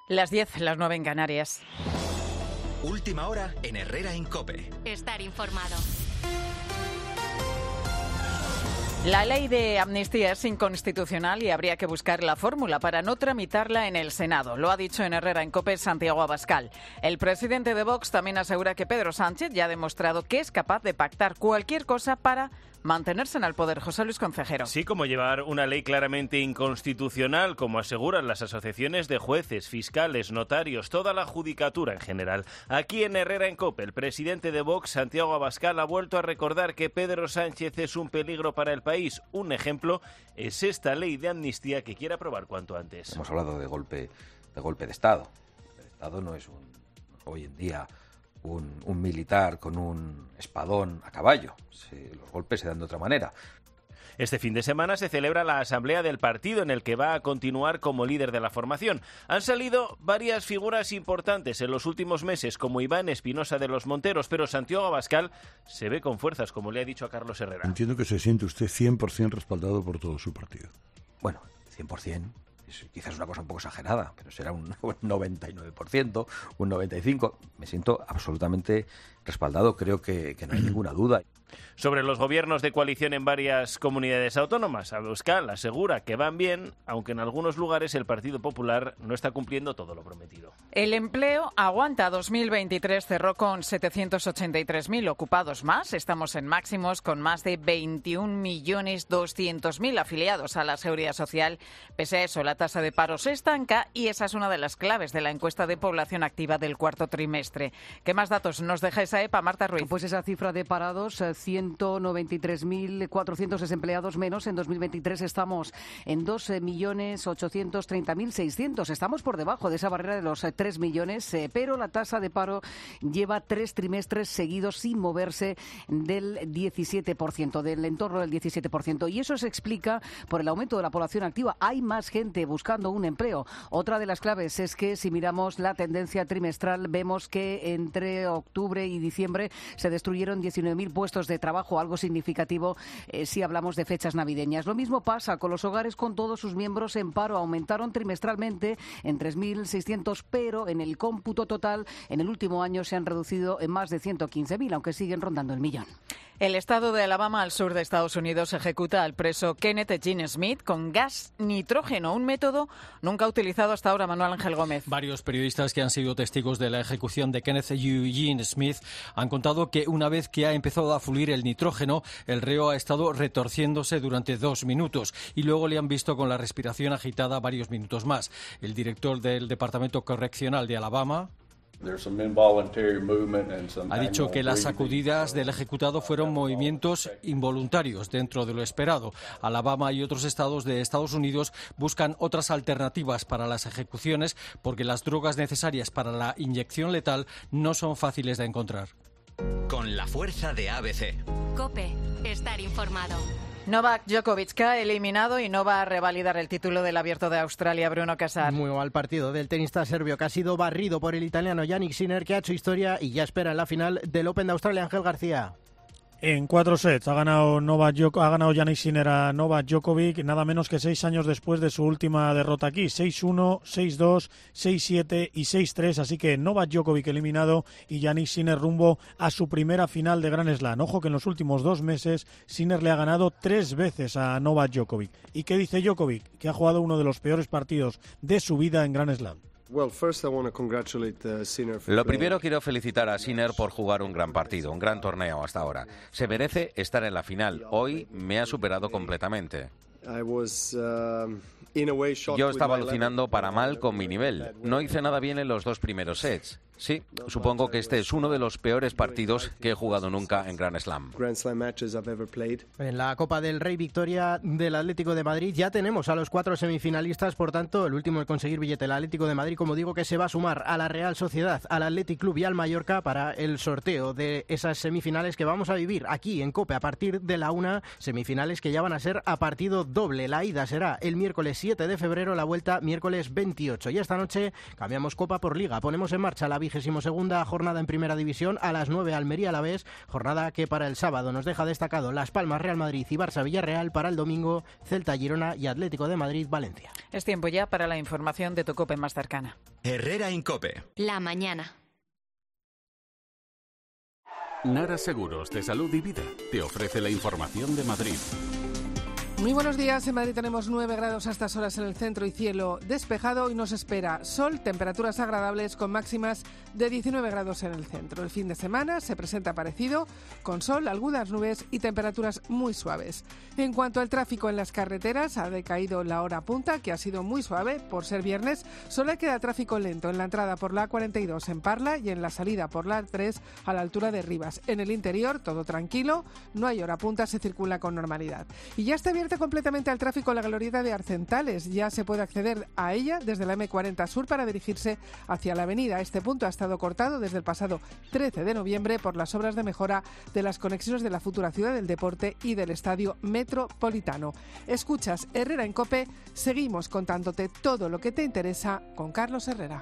Las 10, las 9 en Canarias. Última hora en Herrera en COPE. Estar informado. La ley de amnistía es inconstitucional y habría que buscar la fórmula para no tramitarla en el Senado. Lo ha dicho en Herrera en COPE Santiago Abascal. El presidente de Vox también asegura que Pedro Sánchez ya ha demostrado que es capaz de pactar cualquier cosa para mantenerse en el poder. José Luis Concejero. Sí, como llevar una ley claramente inconstitucional, como aseguran las asociaciones de jueces, fiscales, notarios, toda la judicatura en general. Aquí en Herrera en COPE, el presidente de Vox, Santiago Abascal, ha vuelto a recordar que Pedro Sánchez es un peligro para el país. Un ejemplo es esta ley de amnistía que quiere aprobar cuanto antes. Hemos hablado de golpe de Estado. El Estado no es hoy en día un militar con un espadón a caballo. Los golpes se dan de otra manera. Este fin de semana se celebra la asamblea del partido en el que va a continuar como líder de la formación. Han salido varias figuras importantes en los últimos meses, como Iván Espinosa de los Monteros, pero Santiago Abascal se ve con fuerzas, como le ha dicho a Carlos Herrera. Entiendo que se siente usted 100% respaldado por todo su partido. Bueno, 100%. Es quizás una cosa un poco exagerada, pero será un 99%, un 95%. Me siento absolutamente respaldado, creo que no hay ninguna duda. Sobre los gobiernos de coalición en varias comunidades autónomas, Abascal asegura que van bien, aunque en algunos lugares el Partido Popular no está cumpliendo todo lo prometido. El empleo aguanta. 2023 cerró con 783.000 ocupados más. Estamos en máximos con más de 21.200.000 afiliados a la Seguridad Social. Pese a eso, la tasa de paro se estanca y esa es una de las claves de la encuesta de población activa del cuarto trimestre. ¿Qué más datos nos deja esa EPA, Marta Ruiz? Pues esa cifra de parados, 193.400 desempleados menos. En 2023 estamos en 2.830.600. Estamos por debajo de esa barrera de los 3 millones, pero la tasa de paro lleva 3 trimestres seguidos sin moverse del 17%, del entorno del 17%. Y eso se explica por el aumento de la población activa. Hay más gente buscando un empleo. Otra de las claves es que si miramos la tendencia trimestral, vemos que entre octubre y diciembre se destruyeron 19.000 puestos de trabajo, algo significativo si hablamos de fechas navideñas. Lo mismo pasa con los hogares con todos sus miembros en paro. Aumentaron trimestralmente en 3.600, pero en el cómputo total en el último año se han reducido en más de 115.000, aunque siguen rondando el millón. El estado de Alabama, al sur de Estados Unidos, ejecuta al preso Kenneth Eugene Smith con gas nitrógeno, un método nunca utilizado hasta ahora. Manuel Ángel Gómez. Varios periodistas que han sido testigos de la ejecución de Kenneth Eugene Smith han contado que una vez que ha empezado a fluir el nitrógeno, el reo ha estado retorciéndose durante 2 minutos y luego le han visto con la respiración agitada varios minutos más. El director del Departamento Correccional de Alabama ha dicho que las sacudidas del ejecutado fueron movimientos involuntarios dentro de lo esperado. Alabama y otros estados de Estados Unidos buscan otras alternativas para las ejecuciones porque las drogas necesarias para la inyección letal no son fáciles de encontrar. Con la fuerza de ABC. COPE. Estar informado. Novak Djokovic que ha eliminado y no va a revalidar el título del Abierto de Australia. Bruno Casar. Muy mal partido del tenista serbio que ha sido barrido por el italiano Jannik Sinner, que ha hecho historia y ya espera en la final del Open de Australia. Ángel García. En 4 sets ha ganado Jannik Sinner a Novak Djokovic, nada menos que 6 años después de su última derrota aquí, 6-1, 6-2, 6-7 y 6-3, así que Novak Djokovic eliminado y Jannik Sinner rumbo a su primera final de Grand Slam. Ojo que en los últimos 2 meses Sinner le ha ganado 3 veces a Novak Djokovic. ¿Y qué dice Djokovic? Que ha jugado uno de los peores partidos de su vida en Grand Slam. Lo primero, quiero felicitar a Sinner por jugar un gran partido, un gran torneo hasta ahora. Se merece estar en la final. Hoy me ha superado completamente. Yo estaba alucinando para mal con mi nivel. No hice nada bien en los 2 primeros sets. Sí, supongo que este es uno de los peores partidos que he jugado nunca en Grand Slam. En la Copa del Rey, victoria del Atlético de Madrid. Ya tenemos a los 4 semifinalistas, por tanto, el último en conseguir billete, el Atlético de Madrid, como digo, que se va a sumar a la Real Sociedad, al Athletic Club y al Mallorca para el sorteo de esas semifinales que vamos a vivir aquí en COPE a partir de la 1, semifinales que ya van a ser a partido doble. La ida será el miércoles 7 de febrero, la vuelta miércoles 28. Y esta noche cambiamos Copa por Liga, ponemos en marcha la 22ª jornada en Primera División. A las 9 Almería Alavés, jornada que para el sábado nos deja destacado Las Palmas Real Madrid y Barça Villarreal, para el domingo Celta Girona y Atlético de Madrid Valencia. Es tiempo ya para la información de tu COPE más cercana. Herrera Incope. La mañana. Nara Seguros de Salud y Vida te ofrece la información de Madrid. Muy buenos días. En Madrid tenemos 9 grados a estas horas en el centro y cielo despejado y nos espera sol, temperaturas agradables con máximas de 19 grados en el centro. El fin de semana se presenta parecido, con sol, algunas nubes y temperaturas muy suaves. En cuanto al tráfico en las carreteras, ha decaído la hora punta, que ha sido muy suave por ser viernes. Solo queda tráfico lento en la entrada por la A42 en Parla y en la salida por la A3 a la altura de Rivas. En el interior, todo tranquilo, no hay hora punta, se circula con normalidad. Y ya está abierta completamente al tráfico la glorieta de Arcentales. Ya se puede acceder a ella desde la M40 Sur para dirigirse hacia la avenida. Este punto ha estado cortado desde el pasado 13 de noviembre por las obras de mejora de las conexiones de la futura Ciudad del Deporte y del Estadio Metropolitano. Escuchas Herrera en COPE, seguimos contándote todo lo que te interesa con Carlos Herrera.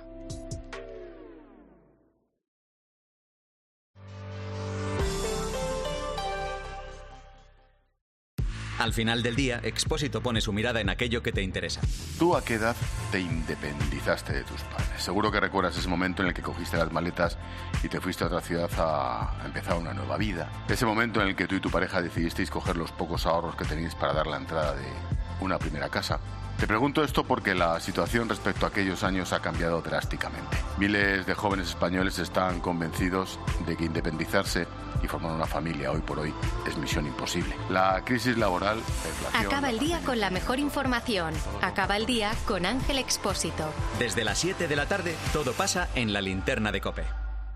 Al final del día, Expósito pone su mirada en aquello que te interesa. ¿Tú a qué edad te independizaste de tus padres? Seguro que recuerdas ese momento en el que cogiste las maletas y te fuiste a otra ciudad a empezar una nueva vida. Ese momento en el que tú y tu pareja decidisteis coger los pocos ahorros que teníais para dar la entrada de una primera casa. Te pregunto esto porque la situación respecto a aquellos años ha cambiado drásticamente. Miles de jóvenes españoles están convencidos de que independizarse y formar una familia hoy por hoy es misión imposible. La crisis laboral, la inflación... Acaba el día con la mejor información. Acaba el día con Ángel Expósito. Desde las 7 de la tarde, todo pasa en la linterna de COPE.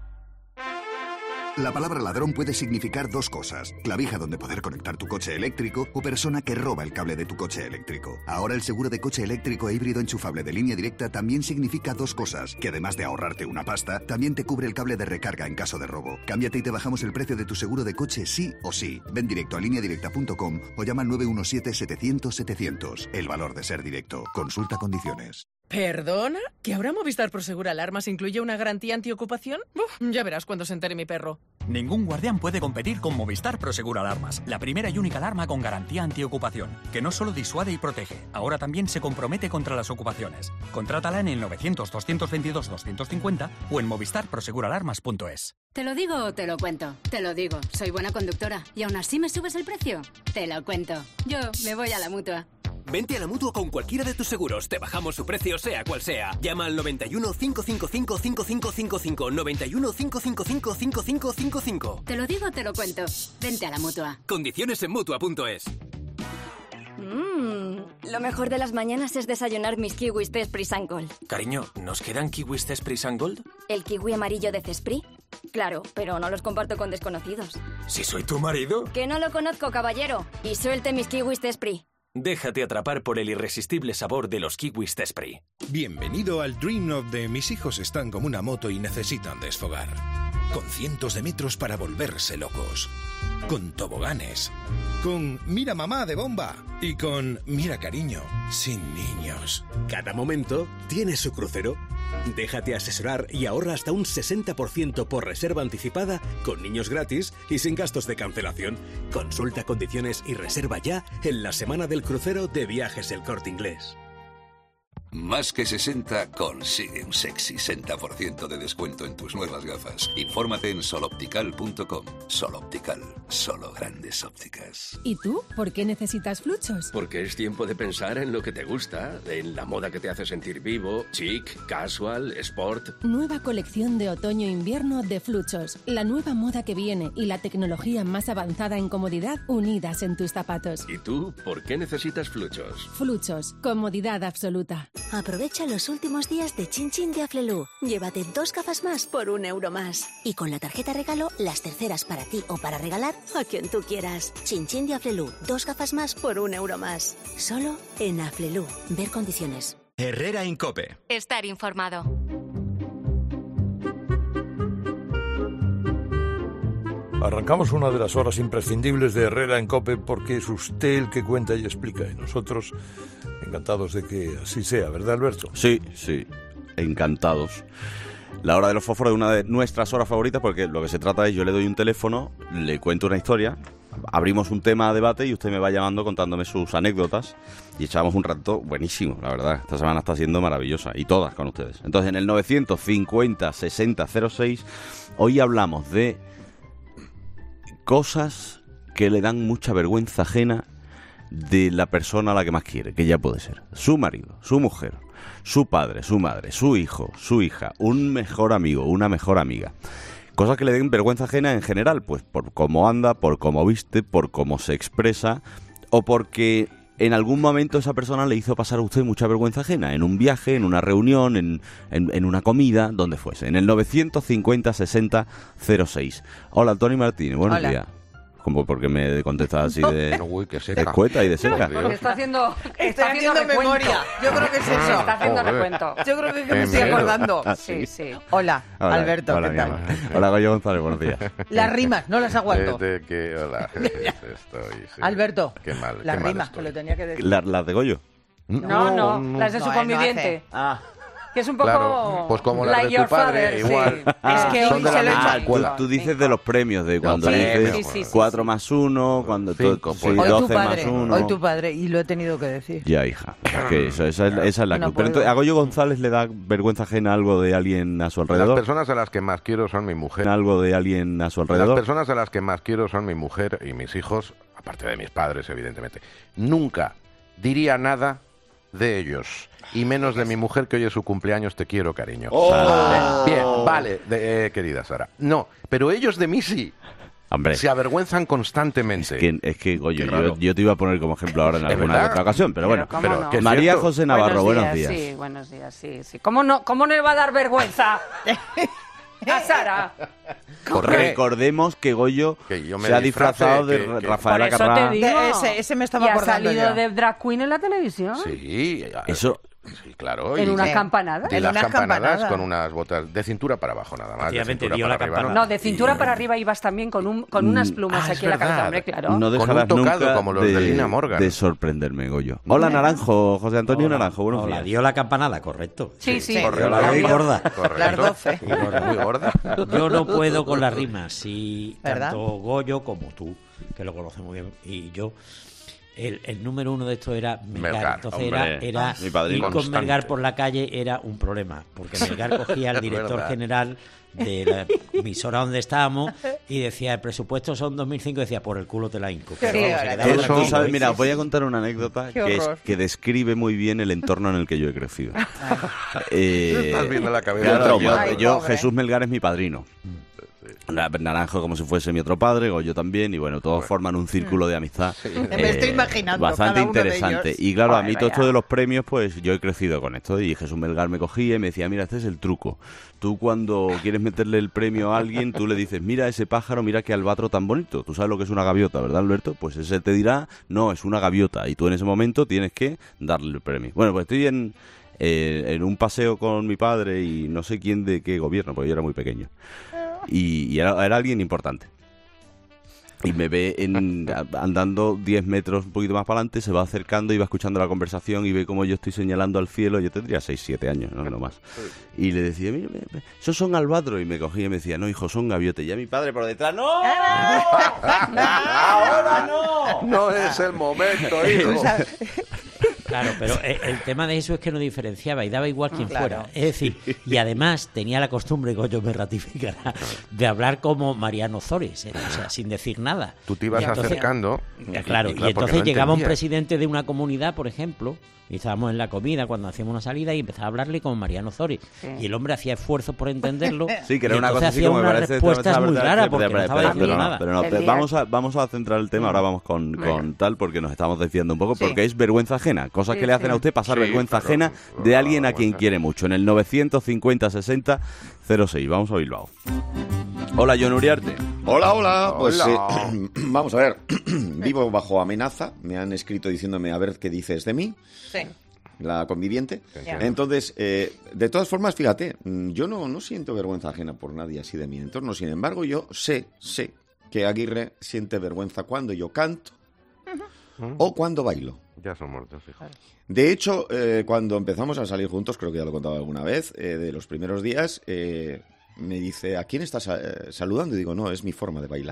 La palabra ladrón puede significar dos cosas: clavija donde poder conectar tu coche eléctrico o persona que roba el cable de tu coche eléctrico. Ahora el seguro de coche eléctrico e híbrido enchufable de Línea Directa también significa dos cosas, que además de ahorrarte una pasta, también te cubre el cable de recarga en caso de robo. Cámbiate y te bajamos el precio de tu seguro de coche sí o sí. Ven directo a lineadirecta.com o llama al 917-700-700. El valor de ser directo. Consulta condiciones. ¿Perdona? ¿Que ahora Movistar Prosegur Alarmas incluye una garantía antiocupación? Ya verás cuando se entere mi perro. Ningún guardián puede competir con Movistar Prosegur Alarmas, la primera y única alarma con garantía antiocupación, que no solo disuade y protege, ahora también se compromete contra las ocupaciones. Contrátala en el 900-222-250 o en movistarproseguralarmas.es. ¿Te lo digo o te lo cuento? Te lo digo, soy buena conductora. ¿Y aún así me subes el precio? Te lo cuento. Yo me voy a la Mutua. Vente a la Mutua con cualquiera de tus seguros. Te bajamos su precio, sea cual sea. Llama al 91 555 5555. 91 555 5555. Te lo digo o te lo cuento. Vente a la Mutua. Condiciones en Mutua.es. Lo mejor de las mañanas es desayunar mis kiwis Cespris and Gold. Cariño, ¿nos quedan kiwis Cespris and Gold? ¿El kiwi amarillo de Cespris? Claro, pero no los comparto con desconocidos. ¿Si soy tu marido? Que no lo conozco, caballero. Y suelte mis kiwis Cespris. Déjate atrapar por el irresistible sabor de los kiwis Cespris. Bienvenido al Dream of de mis hijos están como una moto y necesitan desfogar. Con cientos de metros para volverse locos. Con toboganes. Con mira mamá de bomba. Y con mira cariño, sin niños. Cada momento tiene su crucero. Déjate asesorar y ahorra hasta un 60% por reserva anticipada, con niños gratis y sin gastos de cancelación. Consulta condiciones y reserva ya en la semana del crucero de Viajes El Corte Inglés. Más que 60 consigue un sexy 60% de descuento en tus nuevas gafas. Infórmate en soloptical.com. Soloptical, solo grandes ópticas. ¿Y tú? ¿Por qué necesitas Fluchos? Porque es tiempo de pensar en lo que te gusta, en la moda que te hace sentir vivo, chic, casual, sport. Nueva colección de otoño-invierno de Fluchos. La nueva moda que viene y la tecnología más avanzada en comodidad unidas en tus zapatos. ¿Y tú? ¿Por qué necesitas Fluchos? Fluchos, comodidad absoluta. Aprovecha los últimos días de Chin Chin de Aflelu. Llévate 2 gafas más por €1 más. Y con la tarjeta regalo, las terceras para ti o para regalar a quien tú quieras. Chin Chin de Aflelu. 2 gafas más por €1 más. Solo en Aflelu. Ver condiciones. Herrera Incope. Estar informado. Arrancamos una de las horas imprescindibles de Herrera en COPE porque es usted el que cuenta y explica y nosotros encantados de que así sea, ¿verdad, Alberto? Sí, encantados. La hora de los fósforos es una de nuestras horas favoritas porque lo que se trata es yo le doy un teléfono, le cuento una historia abrimos un tema a debate y usted me va llamando contándome sus anécdotas y echamos un rato buenísimo, la verdad. Esta semana está siendo maravillosa y todas con ustedes. Entonces, en el 950-6006, hoy hablamos de cosas que le dan mucha vergüenza ajena de la persona a la que más quiere, que ya puede ser su marido, su mujer, su padre, su madre, su hijo, su hija, un mejor amigo, una mejor amiga. Cosas que le den vergüenza ajena en general, pues por cómo anda, por cómo viste, por cómo se expresa, o porque en algún momento esa persona le hizo pasar a usted mucha vergüenza ajena, en un viaje, en una reunión, en una comida, donde fuese. En el 950-60-06. Hola, Tony Martínez, buenos días. Como porque me contestas así de escueta y de seca. Porque está haciendo memoria. Yo creo que es eso. Está haciendo recuento. Yo creo que me estoy acordando. Sí. Hola, Alberto, ¿qué tal? Hola, Goyo González, buenos días. Las rimas, no las aguanto. Hola, Alberto, qué mal, las rimas, que lo tenía que decir. ¿Las de Goyo? No, las de su conviviente. Que es un poco... Claro, pues como las de tu padre, igual. Es que hoy se lo he hecho. Tú dices de los premios, de cuando dices 4 más 1, cuando 12 más 1. Hoy tu padre, y lo he tenido que decir. Ya, hija, que esa es la cruz. Pero entonces, ¿a Goyo González le da vergüenza ajena algo de alguien a su alrededor? Las personas a las que más quiero son mi mujer. ¿Algo de alguien a su alrededor? Las personas a las que más quiero son mi mujer y mis hijos, aparte de mis padres, evidentemente. Nunca diría nada de ellos, y menos de mi mujer, que hoy es su cumpleaños. Te quiero, cariño. Bien, vale, querida Sara. No, pero ellos de mí sí. Hombre, se avergüenzan constantemente. Es que oye, yo te iba a poner como ejemplo ahora en alguna otra ocasión, pero bueno. No? María José Navarro, buenos días. Sí, buenos días, sí. ¿Cómo no le va a dar vergüenza a Sara? Recordemos que Goyo se ha disfrazado de Rafaela Carrà. Ese me estaba acordando. ¿Y ha salido de drag queen en la televisión? Sí, eso. Sí, claro. ¿En unas campanadas? Y las campanadas con unas botas de cintura para abajo nada más. De cintura para arriba, no, de cintura para arriba ibas también con unas plumas aquí en la cabeza, hombre, claro. No dejarás con un tocado nunca como los de Lina Morgan. De sorprenderme, Goyo. Hola, Naranjo, José Antonio Naranjo, buenos días. Dio la campanada, correcto. Sí. Muy gorda. Las 12. Muy gorda. Yo no puedo con las rimas, y tanto Goyo como tú, que lo conoces muy bien, y yo... El número uno de esto era Melgar. Entonces era ir con Melgar por la calle era un problema, porque Melgar cogía al director general de la emisora donde estábamos y decía, el presupuesto son 2.500, decía, por el culo te la hinco. Tú sabes, mira, voy a contar una anécdota que describe muy bien el entorno en el que yo he crecido. Estás viendo la cabeza. Jesús Melgar es mi padrino. Naranjo como si fuese mi otro padre, Goyo también, y bueno, todos forman un círculo de amistad me estoy imaginando bastante interesante. Y claro, a mí todo esto de los premios, pues yo he crecido con esto, y Jesús Melgar me cogía y me decía, mira, este es el truco. Tú cuando quieres meterle el premio a alguien, tú le dices, mira ese pájaro, mira qué albatro tan bonito. Tú sabes lo que es una gaviota, ¿verdad, Alberto? Pues ese te dirá, no, es una gaviota, y tú en ese momento tienes que darle el premio. Bueno, pues estoy en un paseo con mi padre y no sé quién de qué gobierno, porque yo era muy pequeño. Y era alguien importante. Y me ve andando 10 metros un poquito más para adelante, se va acercando y va escuchando la conversación y ve como yo estoy señalando al cielo. Yo tendría 6-7 años, no más. Y le decía, mira, esos son albatros. Y me cogía y me decía, no, hijo, son gaviotas. Y a mi padre por detrás, ¡no! ¡Ahora no! No es el momento, hijo. Claro, pero el tema de eso es que no diferenciaba y daba igual quien fuera. Es decir, y además tenía la costumbre, Goyo me ratificará, de hablar como Mariano Zores, o sea, sin decir nada. Tú te ibas acercando. Claro, y entonces no llegaba un presidente de una comunidad, por ejemplo, y estábamos en la comida cuando hacíamos una salida y empezaba a hablarle como Mariano Zores. Sí. Y el hombre hacía esfuerzos por entenderlo. Sí, que era una cosa así como me parece. Respuestas muy raras porque no estaba diciendo nada. Pero vamos a centrar el tema, ahora vamos con tal, porque nos estamos desviando un poco, porque es vergüenza ajena. Cosas que le hacen a usted pasar vergüenza ajena de alguien a quien quiere mucho. En el 950-60-06. Vamos a Bilbao. Hola, Jon Uriarte. Hola. Pues vamos a ver. Vivo bajo amenaza. Me han escrito diciéndome a ver qué dices de mí. Sí. La conviviente. Entonces, de todas formas, fíjate, yo no siento vergüenza ajena por nadie así de mi entorno. Sin embargo, yo sé que Aguirre siente vergüenza cuando yo canto o cuando bailo. Ya son muertos, fíjate. De hecho, cuando empezamos a salir juntos, creo que ya lo he contado alguna vez, de los primeros días, me dice, ¿a quién estás saludando? Y digo, no, es mi forma de bailar.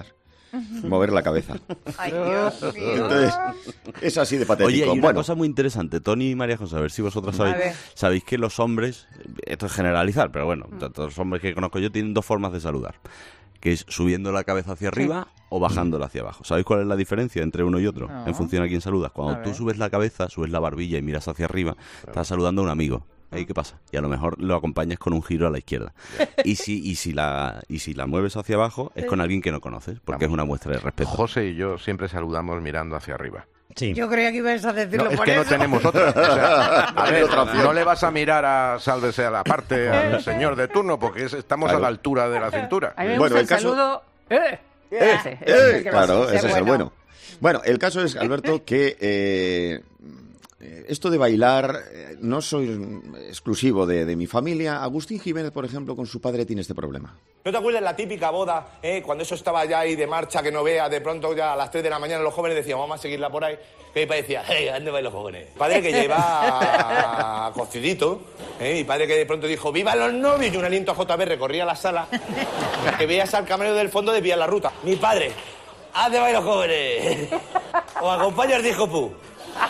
mover la cabeza. Ay, Dios mío. Entonces, es así de patético. Oye, y una cosa muy interesante, Tony y María José, a ver si vosotros sabéis que los hombres, esto es generalizar, pero bueno, todos los hombres que conozco yo tienen dos formas de saludar, que es subiendo la cabeza hacia arriba o bajándola hacia abajo. ¿Sabéis cuál es la diferencia entre uno y otro? No. En función a quién saludas. Cuando tú subes la cabeza, subes la barbilla y miras hacia arriba, estás saludando a un amigo. ¿Y qué pasa? Y a lo mejor lo acompañas con un giro a la izquierda. Y si la mueves hacia abajo, es con alguien que no conoces, porque es una muestra de respeto. José y yo siempre saludamos mirando hacia arriba. Sí. Yo creía que ibas a decirlo no, es por que eso. no tenemos otra. O sea, a ver, no le vas a mirar a sálvese a la parte al señor de turno, porque estamos a la altura de la cintura. A mí me gusta el saludo. Claro, ese es el bueno. Bueno, el caso es, Alberto, que esto de bailar no soy exclusivo de mi familia. Agustín Jiménez, por ejemplo, con su padre tiene este problema. ¿No te acuerdas la típica boda, cuando eso estaba ya ahí de marcha, que no vea, de pronto ya a las 3 de la mañana los jóvenes decían, vamos a seguirla por ahí? Que mi padre decía, ¿dónde van los jóvenes? Padre que lleva cocidito, mi padre que de pronto dijo, ¡viva los novios! Y un aliento a JB recorría la sala, que veías al camarero del fondo desviar la ruta. Mi padre, ¿dónde van los jóvenes? ¿O acompañas de hijo pu?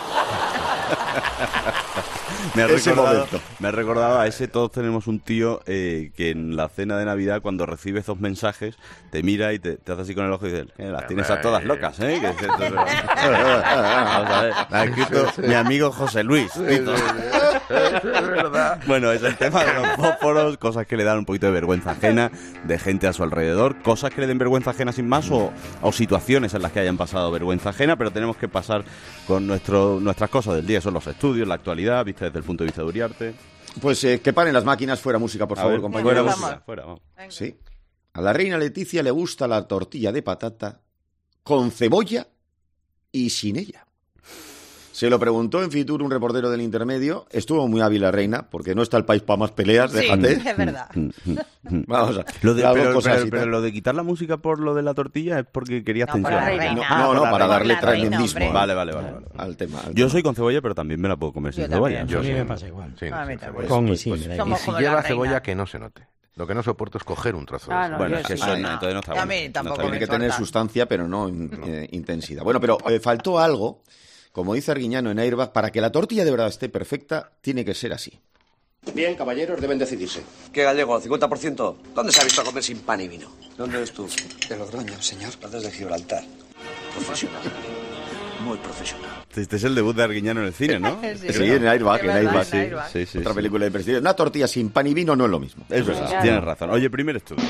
Me ha recordado a ese, todos tenemos un tío que en la cena de Navidad, cuando recibe esos mensajes, te mira y te hace así con el ojo y dice, las tienes a todas locas, ¿eh? Vamos a ver, ha escrito mi amigo José Luis. Es verdad. Bueno, es el tema de los fósforos, cosas que le dan un poquito de vergüenza ajena, de gente a su alrededor, cosas que le den vergüenza ajena sin más o situaciones en las que hayan pasado vergüenza ajena, pero tenemos que pasar con nuestras cosas del día, son los estudios, la actualidad, vista desde el punto de vista de Uriarte. Pues que paren las máquinas, fuera música, por favor, compañeros. Fuera música, fuera, vamos. Sí. A la reina Leticia le gusta la tortilla de patata con cebolla y sin ella. Se lo preguntó en Fitur un reportero del Intermedio. Estuvo muy hábil la reina, porque no está el país para más peleas, déjate. Sí, es verdad. Vamos a pero lo de quitar la música por lo de la tortilla es porque querías tensión. No, para darle tremendismo. Vale. Al tema. Yo soy con cebolla, pero también me la puedo comer sin cebolla. A mí me pasa igual. Con y sin. Y si lleva cebolla, que no se note. Lo que no soporto es coger un trozo de eso. Bueno, es que eso entonces no está bueno. A mí tampoco Tiene que tener sustancia, pero no intensidad. Bueno, pero faltó algo. Como dice Arguiñano en Airbag, para que la tortilla de verdad esté perfecta, tiene que ser así. Bien, caballeros, deben decidirse. ¿Qué gallego? ¿50%? ¿Dónde se ha visto comer sin pan y vino? ¿Dónde eres tú? De Logroño, señor. Desde Gibraltar. Profesional. Muy profesional. Este es el debut de Arguiñano en el cine, ¿no? Sí, en Airbag, sí. Otra película de prestigio. Una tortilla sin pan y vino no es lo mismo. Es verdad, tienes razón. Oye, primer estudio.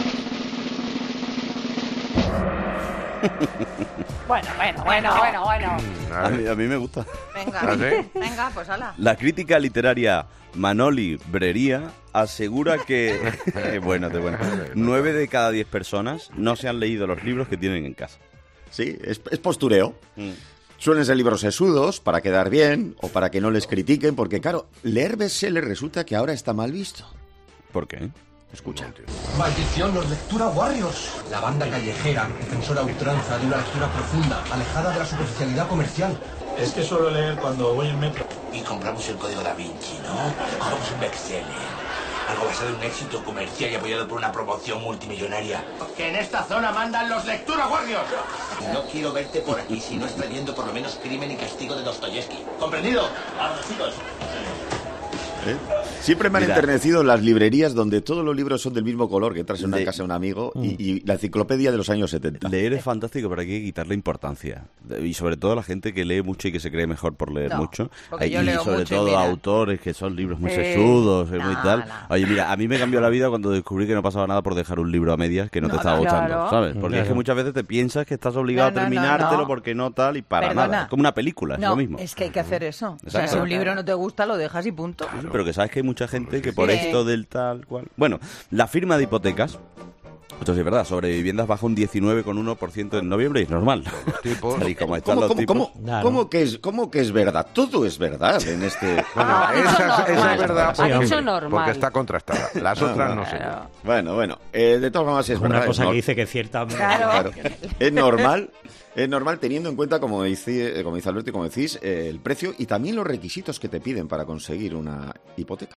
Bueno. A mí me gusta. Venga, pues hala. La crítica literaria Manoli Brería asegura que 9 de cada 10 personas no se han leído los libros que tienen en casa. Sí, es postureo. Suelen ser libros sesudos para quedar bien o para que no les critiquen, porque claro, leer bestseller resulta que ahora está mal visto. ¿Por qué? Escucha. Maldición, los Lectura Warriors. La banda callejera, defensora a ultranza de una lectura profunda, alejada de la superficialidad comercial. Es que suelo leer cuando voy en metro. Y compramos el código Da Vinci, ¿no? Compramos un bestseller. Algo basado en un éxito comercial y apoyado por una promoción multimillonaria. Que en esta zona mandan los Lectura Warriors. No quiero verte por aquí si no estás leyendo por lo menos Crimen y Castigo de Dostoyevsky. ¿Comprendido? Vamos, chicos. Siempre me han enternecido las librerías donde todos los libros son del mismo color, que entras en una casa de un amigo y la enciclopedia de los años 70. Leer es fantástico, pero hay que quitarle importancia. Y sobre todo la gente que lee mucho y que se cree mejor por leer mucho. Y sobre todo autores que son libros muy sesudos, muy tal. Oye, mira, a mí me cambió la vida cuando descubrí que no pasaba nada por dejar un libro a medias que no te estaba gustando, ¿sabes? Porque es que muchas veces te piensas que estás obligado a terminártelo porque no tal y para nada. Es como una película, es lo mismo. Es que hay que hacer eso. O sea, si un libro no te gusta, lo dejas y punto. Pero que sabes que hay mucha gente que por esto del tal cual... Bueno, la firma de hipotecas, esto sí es verdad, sobre viviendas baja un 19,1% en noviembre y es normal. Y como están los tipos... ¿Cómo que es verdad? Todo es verdad en este... Esa es verdad porque está contrastada. Las otras no sé. Bueno, de todas formas es verdad. Una cosa que dice que cierta... Claro. Es normal teniendo en cuenta, como dice Alberto y como decís, el precio y también los requisitos que te piden para conseguir una hipoteca.